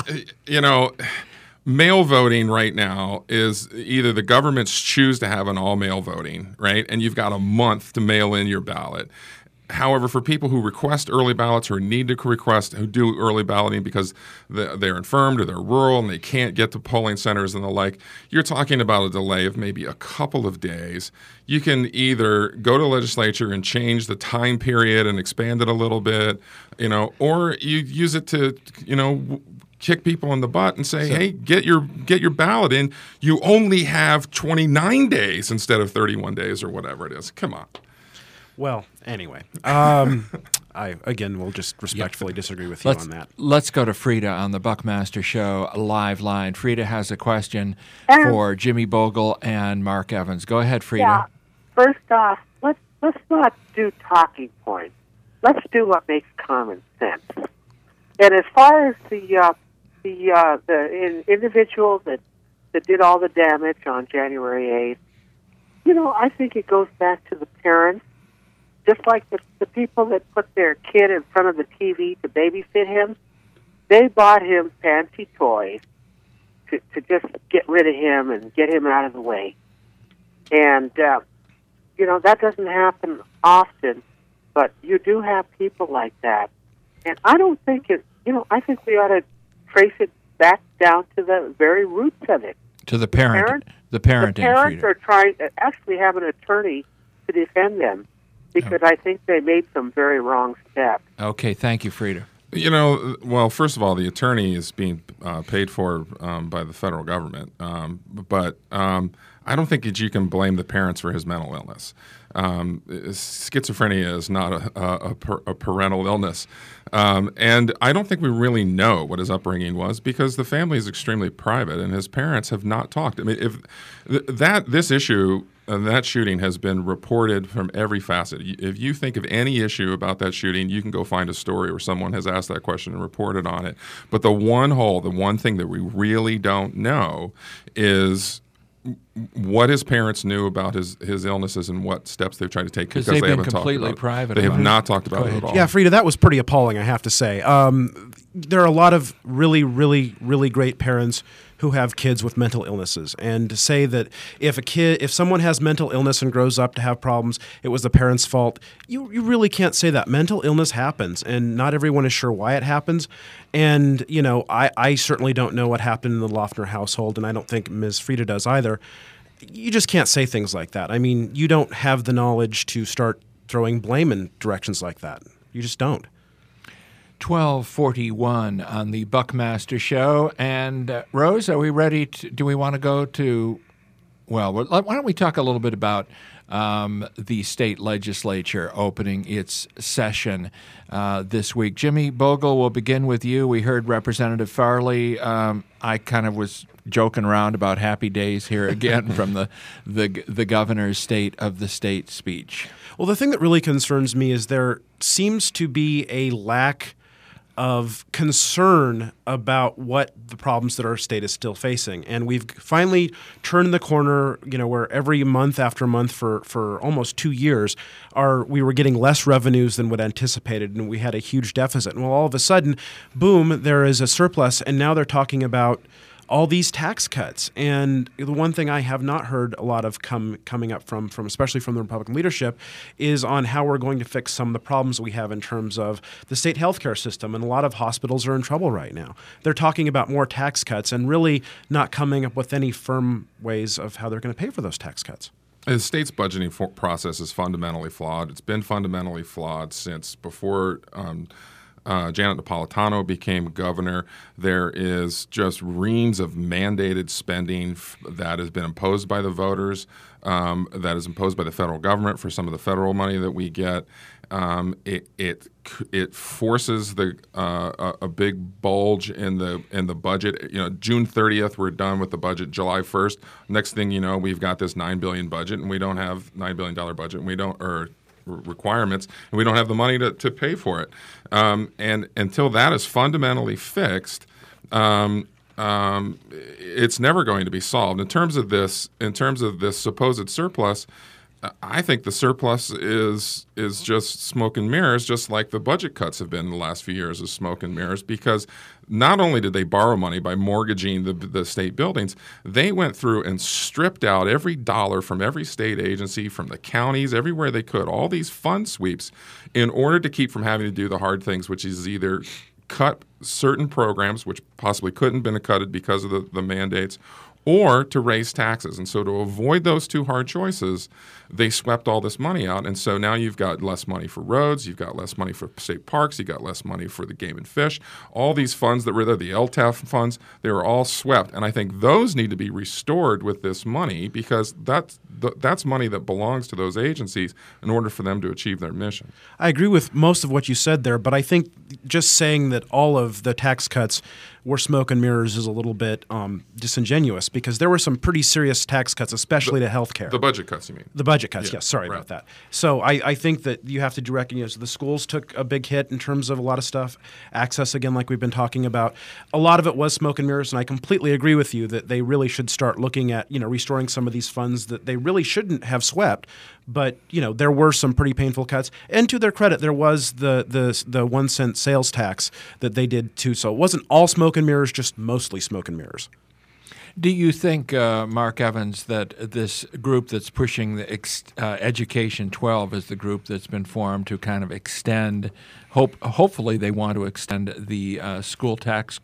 mail voting right now is either the governments choose to have an all-mail voting, right, and you've got a month to mail in your ballot. However, for people who request early ballots or need to request, who do early balloting because they're infirmed or they're rural and they can't get to polling centers and the like, you're talking about a delay of maybe a couple of days. You can either go to the legislature and change the time period and expand it a little bit, or you use it to, kick people in the butt and say, hey, get your ballot in. You only have 29 days instead of 31 days or whatever it is. Come on. Well, anyway, I again will just respectfully disagree with you on that. Let's go to Frida on the Buckmaster Show live line. Frida has a question for Jimmy Bogle and Mark Evans. Go ahead, Frida. Yeah. First off, let's not do talking points. Let's do what makes common sense. And as far as the individual that did all the damage on January 8th, I think it goes back to the parents. Just like the people that put their kid in front of the TV to babysit him, they bought him fancy toys to just get rid of him and get him out of the way. And, that doesn't happen often, but you do have people like that. And I don't think I think we ought to trace it back down to the very roots of it. To the parent. The parenting. The parents are trying to actually have an attorney to defend them, because I think they made some very wrong steps. Okay, thank you, Frida. Well, first of all, the attorney is being paid for by the federal government, but I don't think that you can blame the parents for his mental illness. Schizophrenia is not a parental illness, and I don't think we really know what his upbringing was, because the family is extremely private, and his parents have not talked. I mean, if this issue. That shooting has been reported from every facet. If you think of any issue about that shooting, you can go find a story where someone has asked that question and reported on it. But the one thing that we really don't know is what his parents knew about his illnesses and what steps they've tried to take, because they've they been haven't completely talked about private. They have not talked about it at all. Yeah, Frida, that was pretty appalling, I have to say. There are a lot of really, really, really great parents who have kids with mental illnesses, and to say that if someone has mental illness and grows up to have problems, it was the parents' fault, you really can't say that. Mental illness happens, and not everyone is sure why it happens. And I certainly don't know what happened in the Loeffner household, and I don't think Ms. Frida does either. You just can't say things like that. I mean, you don't have the knowledge to start throwing blame in directions like that. You just don't. 12:41 on the Buckmaster Show. And Rose, are we ready do we want to go to, why don't we talk a little bit about the state legislature opening its session this week. Jimmy Bogle, we'll begin with you. We heard Representative Farley. I kind of was joking around about happy days here again from the governor's State of the State speech. Well, the thing that really concerns me is there seems to be a lack of concern about what the problems that our state is still facing. And we've finally turned the corner, where every month after month for almost 2 years, we were getting less revenues than what anticipated, and we had a huge deficit. And well, all of a sudden, boom, there is a surplus, and now they're talking about all these tax cuts. And the one thing I have not heard a lot of coming up from especially from the Republican leadership is on how we're going to fix some of the problems we have in terms of the state healthcare system. And a lot of hospitals are in trouble right now. They're talking about more tax cuts and really not coming up with any firm ways of how they're going to pay for those tax cuts. The state's budgeting process is fundamentally flawed. It's been fundamentally flawed since before Janet Napolitano became governor. There is just reams of mandated spending that has been imposed by the voters, that is imposed by the federal government for some of the federal money that we get. It forces a big bulge in the budget. June 30th, we're done with the budget. July 1st, next thing you know, we've got this $9 billion budget, and we don't have $9 billion budget, and we don't requirements, and we don't have the money to pay for it. And until that is fundamentally fixed, it's never going to be solved. In terms of this supposed surplus, I think the surplus is just smoke and mirrors, just like the budget cuts have been in the last few years, is smoke and mirrors, because not only did they borrow money by mortgaging the state buildings, they went through and stripped out every dollar from every state agency, from the counties, everywhere they could, all these fund sweeps, in order to keep from having to do the hard things, which is either cut certain programs, which possibly couldn't have been cutted because of the mandates, or to raise taxes. And so to avoid those two hard choices, they swept all this money out. And so now you've got less money for roads, you've got less money for state parks, you've got less money for the game and fish. All these funds that were there, the LTAF funds, they were all swept. And I think those need to be restored with this money, because that's money that belongs to those agencies in order for them to achieve their mission. I agree with most of what you said there, but I think just saying that all of the tax cuts were smoke and mirrors is a little bit disingenuous, because there were some pretty serious tax cuts, especially to health care. The budget cuts, you mean? The budget cuts, yes. Sorry about that. So I think that you have to recognize the schools took a big hit in terms of a lot of stuff. Access, again, like we've been talking about. A lot of it was smoke and mirrors, and I completely agree with you that they really should start looking at, restoring some of these funds that they really shouldn't have swept. But, there were some pretty painful cuts. And to their credit, there was the 1 cent sales tax that they did too. So it wasn't all smoke and mirrors, just mostly smoke and mirrors. Do you think, Mark Evans, that this group that's pushing the Education 12 is the group that's been formed to kind of extend, hopefully they want to extend the school tax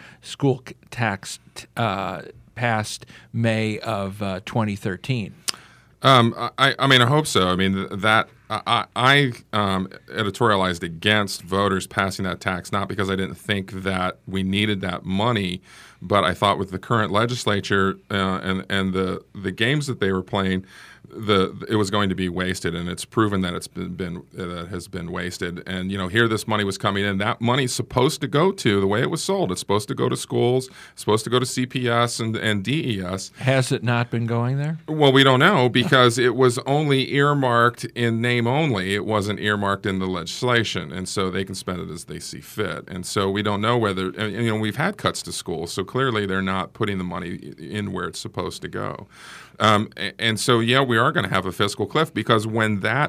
past May of 2013? I hope so. I mean, that I editorialized against voters passing that tax, not because I didn't think that we needed that money, but I thought with the current legislature and the games that they were playing, it was going to be wasted, and it's proven that it has been wasted. And here this money was coming in. That money's supposed to go to, the way it was sold, it's supposed to go to schools, it's supposed to go to CPS and DES. Has it not been going there? Well, we don't know, because it was only earmarked in name only. It wasn't earmarked in the legislation, and so they can spend it as they see fit. And so we don't know whether, we've had cuts to schools, so clearly they're not putting the money in where it's supposed to go. And so, we are going to have a fiscal cliff, because when that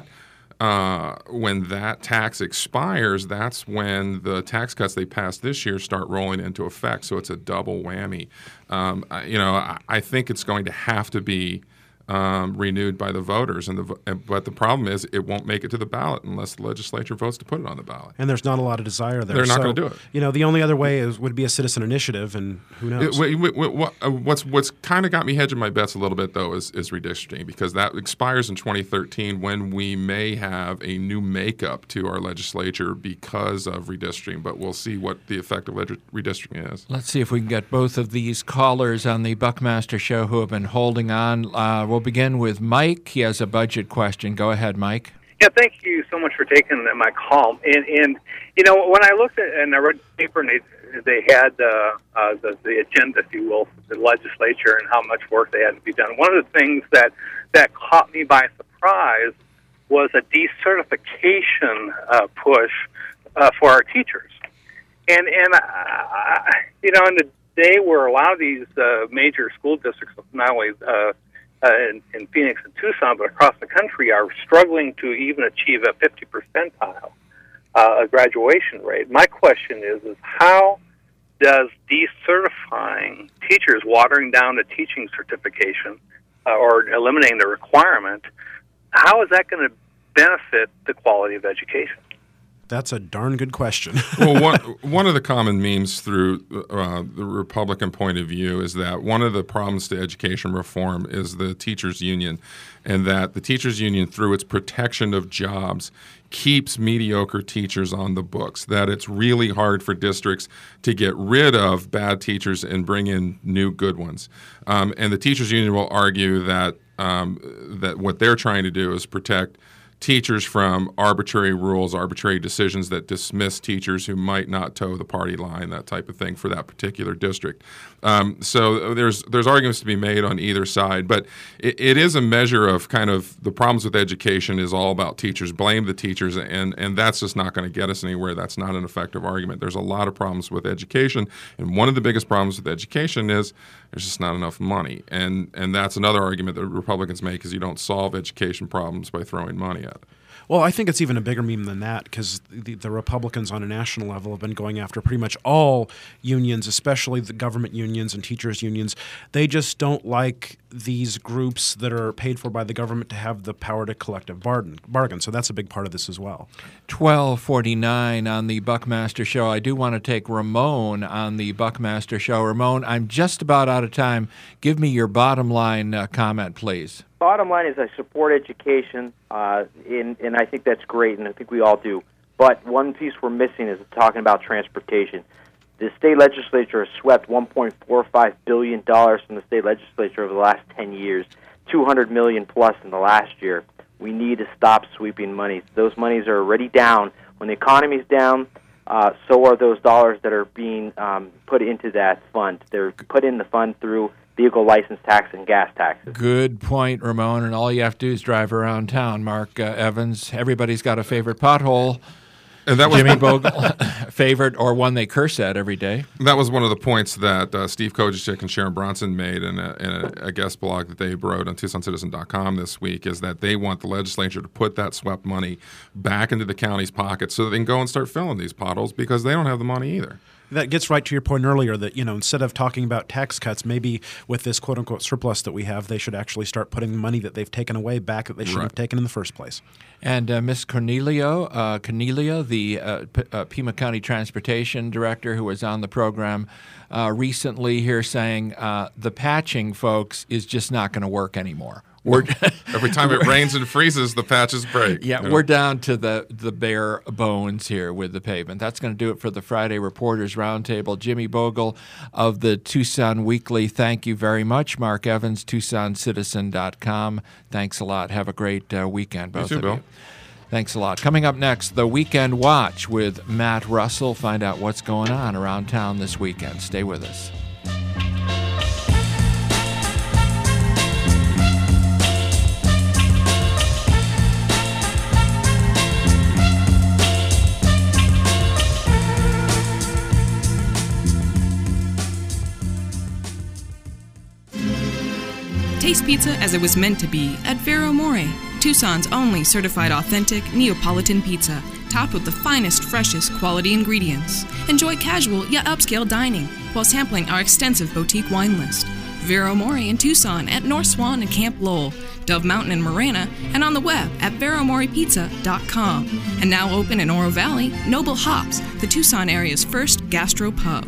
tax expires, that's when the tax cuts they passed this year start rolling into effect. So it's a double whammy. I think it's going to have to be renewed by the voters, but the problem is it won't make it to the ballot unless the legislature votes to put it on the ballot. And there's not a lot of desire there. They're not going to do it. The only other way would be a citizen initiative, and who knows? What's kind of got me hedging my bets a little bit, though, is redistricting, because that expires in 2013, when we may have a new makeup to our legislature because of redistricting, but we'll see what the effect of redistricting is. Let's see if we can get both of these callers on the Buckmaster Show who have been holding on. We'll begin with Mike. He has a budget question. Go ahead, Mike. Yeah, thank you so much for taking my call. And when I looked at and I read the paper, and they had the agenda, if you will, for the legislature and how much work they had to be done. One of the things that caught me by surprise was a decertification push for our teachers. And in the day where a lot of these major school districts, not only in Phoenix and Tucson, but across the country, are struggling to even achieve a 50 percentile graduation rate. My question is how does decertifying teachers, watering down the teaching certification or eliminating the requirement, how is that going to benefit the quality of education? That's a darn good question. Well, one of the common memes through the Republican point of view is that one of the problems to education reform is the teachers' union, and that the teachers' union, through its protection of jobs, keeps mediocre teachers on the books, that it's really hard for districts to get rid of bad teachers and bring in new good ones. And the teachers union will argue that that what they're trying to do is protect teachers from arbitrary rules, arbitrary decisions that dismiss teachers who might not toe the party line, that type of thing for that particular district. So there's arguments to be made on either side, but it is a measure of kind of the problems with education is all about teachers. Blame the teachers, and that's just not going to get us anywhere. That's not an effective argument. There's a lot of problems with education, and one of the biggest problems with education is there's just not enough money, and that's another argument that Republicans make is you don't solve education problems by throwing money at it. Well, I think it's even a bigger meme than that because the Republicans on a national level have been going after pretty much all unions, especially the government unions and teachers' unions. They just don't like these groups that are paid for by the government to have the power to collective bargain. So that's a big part of this as well. 12:49 on the Buckmaster Show. I do want to take Ramon on the Buckmaster Show. Ramon, I'm just about out of time. Give me your bottom line comment, please. Bottom line is I support education, and I think that's great, and I think we all do. But one piece we're missing is talking about transportation. The state legislature has swept $1.45 billion from the state legislature over the last 10 years, $200 million plus in the last year. We need to stop sweeping monies. Those monies are already down. When the economy's down, so are those dollars that are being put into that fund. They're put in the fund through vehicle license tax and gas taxes. Good point, Ramon. And all you have to do is drive around town. Mark Evans, everybody's got a favorite pothole. And that was Jimmy Bogle, favorite or one they curse at every day. That was one of the points that Steve Kojicek and Sharon Bronson made in a guest blog that they wrote on TucsonCitizen.com this week, is that they want the legislature to put that swept money back into the county's pockets so that they can go and start filling these potholes because they don't have the money either. That gets right to your point earlier that, instead of talking about tax cuts, maybe with this quote-unquote surplus that we have, they should actually start putting money that they've taken away back that they shouldn't have taken in the first place. And Ms. Cornelia, the Pima County Transportation Director who was on the program recently here saying the patching, folks, is just not going to work anymore. Every time it rains and freezes, the patches break. Yeah, we're down to the bare bones here with the pavement. That's going to do it for the Friday Reporters Roundtable. Jimmy Bogle of the Tucson Weekly, thank you very much. Mark Evans, TucsonCitizen.com. Thanks a lot. Have a great weekend, both of you. Thanks a lot. Coming up next, the Weekend Watch with Matt Russell. Find out what's going on around town this weekend. Stay with us. Taste pizza as it was meant to be at Vero More, Tucson's only certified authentic Neapolitan pizza, topped with the finest, freshest quality ingredients. Enjoy casual yet upscale dining while sampling our extensive boutique wine list. Vero More in Tucson at North Swan and Camp Lowell, Dove Mountain in Marana, and on the web at veromorepizza.com. And now open in Oro Valley, Noble Hops, the Tucson area's first gastro pub.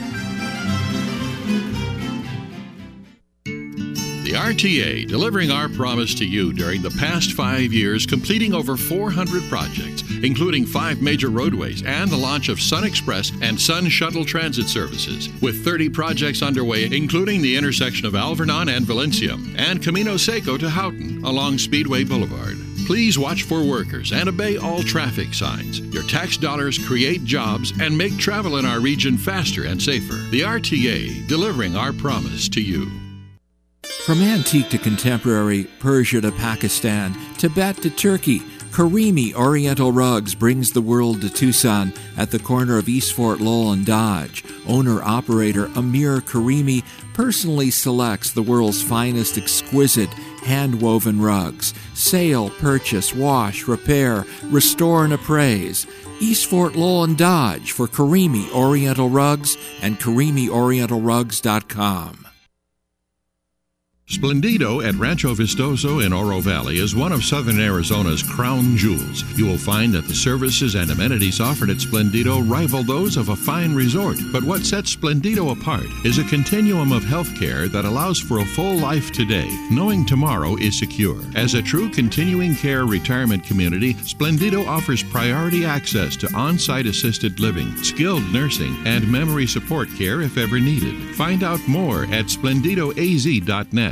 The RTA, delivering our promise to you during the past 5 years, completing over 400 projects, including 5 major roadways and the launch of Sun Express and Sun Shuttle transit services, with 30 projects underway, including the intersection of Alvernon and Valencia, and Camino Seco to Houghton along Speedway Boulevard. Please watch for workers and obey all traffic signs. Your tax dollars create jobs and make travel in our region faster and safer. The RTA, delivering our promise to you. From antique to contemporary, Persia to Pakistan, Tibet to Turkey, Karimi Oriental Rugs brings the world to Tucson at the corner of East Fort Lowell and Dodge. Owner-operator Amir Karimi personally selects the world's finest exquisite hand-woven rugs. Sale, purchase, wash, repair, restore, and appraise. East Fort Lowell and Dodge for Karimi Oriental Rugs and KarimiOrientalRugs.com. Splendido at Rancho Vistoso in Oro Valley is one of Southern Arizona's crown jewels. You will find that the services and amenities offered at Splendido rival those of a fine resort. But what sets Splendido apart is a continuum of health care that allows for a full life today, knowing tomorrow is secure. As a true continuing care retirement community, Splendido offers priority access to on-site assisted living, skilled nursing, and memory support care if ever needed. Find out more at splendidoaz.net.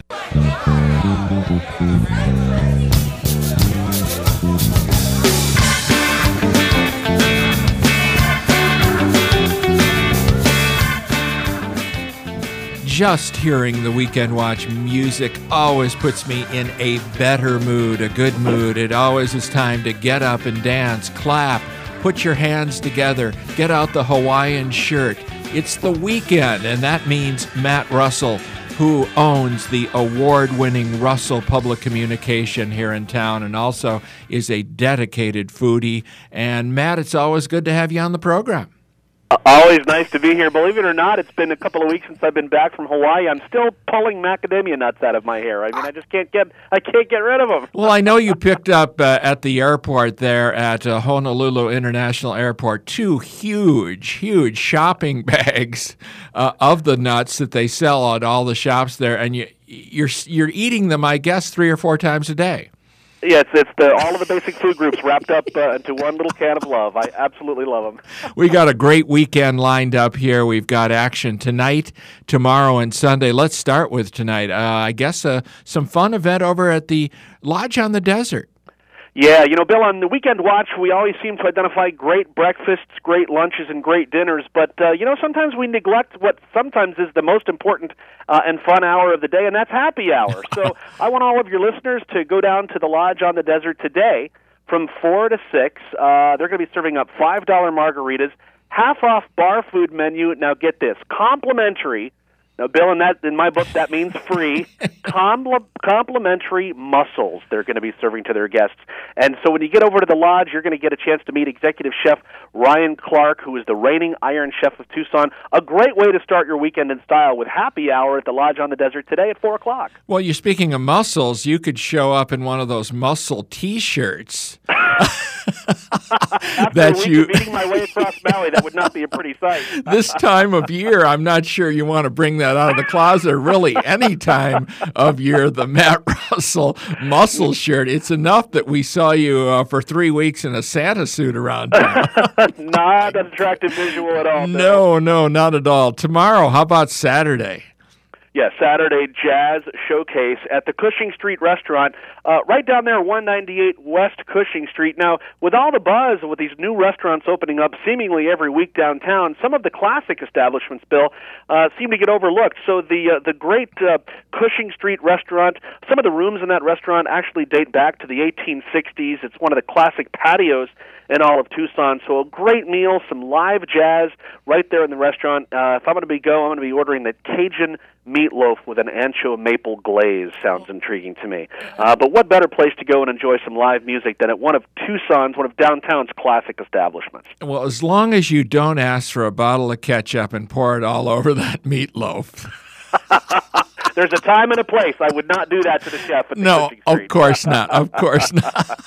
Just hearing the Weekend Watch music always puts me in a better mood, a good mood. It always is time to get up and dance, clap, put your hands together, get out the Hawaiian shirt. It's the weekend, and that means Matt Russell, who owns the award-winning Russell Public Communication here in town and also is a dedicated foodie. And Matt, it's always good to have you on the program. Always nice to be here. Believe it or not, it's been a couple of weeks since I've been back from Hawaii. I'm still pulling macadamia nuts out of my hair. I mean, I can't get rid of them. Well, I know you picked up at the airport there at Honolulu International Airport 2 huge shopping bags of the nuts that they sell at all the shops there, and you're eating them, I guess, 3 or 4 times a day. Yeah, it's all of the basic food groups wrapped up into one little can of love. I absolutely love them. We got a great weekend lined up here. We've got action tonight, tomorrow, and Sunday. Let's start with tonight. I guess some fun event over at the Lodge on the Desert. Yeah, Bill, on the Weekend Watch, we always seem to identify great breakfasts, great lunches, and great dinners. But, sometimes we neglect what sometimes is the most important and fun hour of the day, and that's happy hour. So I want all of your listeners to go down to the Lodge on the Desert today from 4 to 6. They're going to be serving up $5 margaritas, half-off bar food menu. Now, get this, complimentary. Now, Bill, in my book, that means free. Complimentary mussels they're going to be serving to their guests. And so when you get over to the Lodge, you're going to get a chance to meet Executive Chef Ryan Clark, who is the reigning Iron Chef of Tucson. A great way to start your weekend in style with happy hour at the Lodge on the Desert today at 4 o'clock. Well, you're speaking of mussels, you could show up in one of those mussel T-shirts. After a week of eating my way across Maui, that would not be a pretty sight. This time of year, I'm not sure you want to bring that out of the closet, or really any time of year, the Matt Russell mussel shirt. It's enough that we saw you for 3 weeks in a Santa suit around town. Not an attractive visual at all. No, not at all. Tomorrow, how about Saturday? Yeah, Saturday Jazz Showcase at the Cushing Street Restaurant, right down there, 198 West Cushing Street. Now, with all the buzz with these new restaurants opening up seemingly every week downtown, some of the classic establishments, Bill, seem to get overlooked. So the great Cushing Street Restaurant, some of the rooms in that restaurant actually date back to the 1860s. It's one of the classic patios in all of Tucson. So a great meal, some live jazz right there in the restaurant. If I'm going to I'm going to be ordering the Cajun meatloaf with an ancho maple glaze. Sounds intriguing to me. But what better place to go and enjoy some live music than at one of downtown's classic establishments? Well, as long as you don't ask for a bottle of ketchup and pour it all over that meatloaf. There's a time and a place. I would not do that to the chef at the Cushing Street. Of course not. Of course not.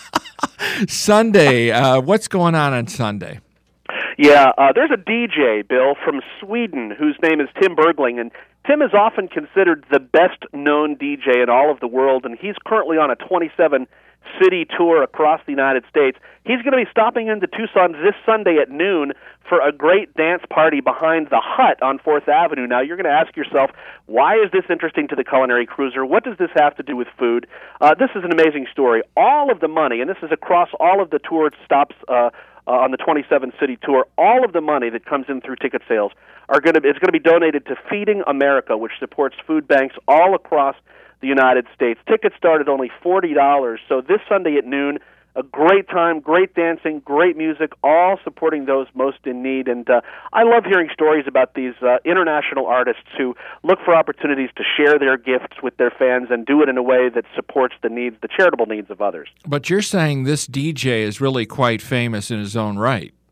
Sunday, what's going on Sunday? Yeah, there's a DJ, Bill, from Sweden whose name is Tim Bergling, and Tim is often considered the best-known DJ in all of the world, and he's currently on a 27-city tour across the United States. He's going to be stopping into Tucson this Sunday at noon for a great dance party behind the Hut on 4th Avenue. Now, you're going to ask yourself, why is this interesting to the Culinary Cruiser? What does this have to do with food? This is an amazing story. All of the money, and this is across all of the tour stops on the 27-city tour, all of the money that comes in through ticket sales is going to be donated to Feeding America, which supports food banks all across the United States. Tickets start at only $40. So this Sunday at noon, a great time, great dancing, great music, all supporting those most in need. And I love hearing stories about these international artists who look for opportunities to share their gifts with their fans and do it in a way that supports the charitable needs of others. But you're saying this DJ is really quite famous in his own right.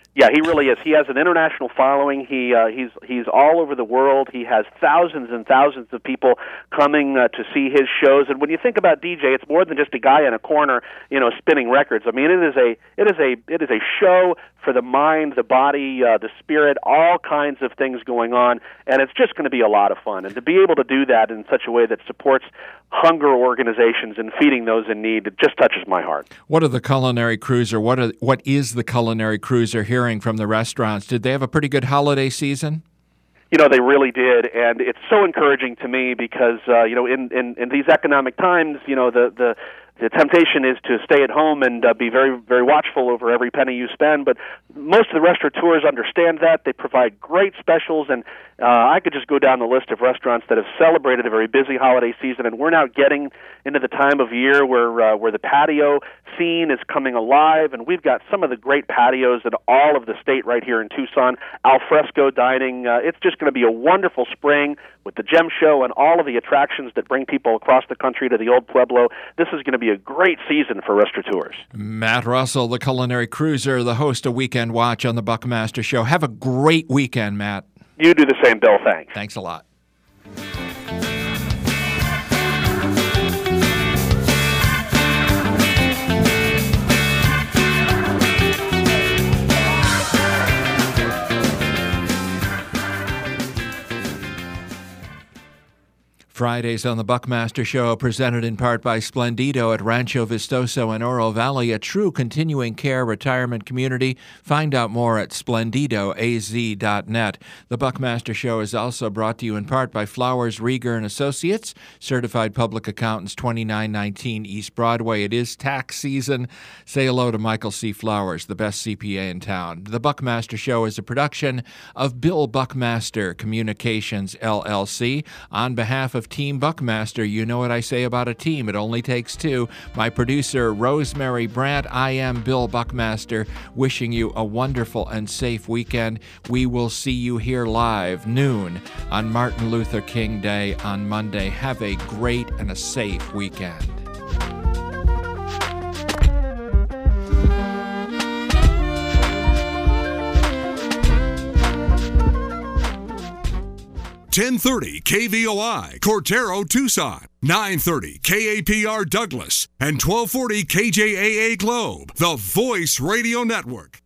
Yeah, he really is. He has an international following. He's all over the world. He has thousands and thousands of people coming to see his shows. And when you think about DJ, it's more than just a guy in a corner, spinning records. I mean, it is a show for the mind, the body, the spirit, all kinds of things going on, and it's just going to be a lot of fun. And to be able to do that in such a way that supports hunger organizations and feeding those in need, it just touches my heart. What are the Culinary Cruiser? What is the Culinary Cruiser hearing from the restaurants? Did they have a pretty good holiday season? They really did, and it's so encouraging to me because in these economic times, the temptation is to stay at home and be very, very watchful over every penny you spend. But most of the restaurateurs understand that. They provide great specials, and I could just go down the list of restaurants that have celebrated a very busy holiday season. And we're now getting into the time of year where the patio scene is coming alive, and we've got some of the great patios in all of the state right here in Tucson. Al fresco dining. It's just going to be a wonderful spring with the Gem Show and all of the attractions that bring people across the country to the Old Pueblo. This is going to be a great season for restaurateurs. Matt Russell, the Culinary Cruiser, the host of Weekend Watch on the Buckmaster Show. Have a great weekend, Matt. You do the same, Bill. Thanks. Thanks a lot. Fridays on the Buckmaster Show, presented in part by Splendido at Rancho Vistoso in Oro Valley, a true continuing care retirement community. Find out more at splendidoaz.net. The Buckmaster Show is also brought to you in part by Flowers, Rieger & Associates, Certified Public Accountants, 2919 East Broadway. It is tax season. Say hello to Michael C. Flowers, the best CPA in town. The Buckmaster Show is a production of Bill Buckmaster Communications, LLC. On behalf of Team Buckmaster, you know what I say about a team. It only takes two. My producer, Rosemary Brandt. I am Bill Buckmaster, wishing you a wonderful and safe weekend. We will see you here live, noon, on Martin Luther King Day on Monday. Have a great and a safe weekend. .1030 KVOI, Cortero, Tucson, 930 KAPR Douglas, and 1240 KJAA Globe, the Voice Radio Network.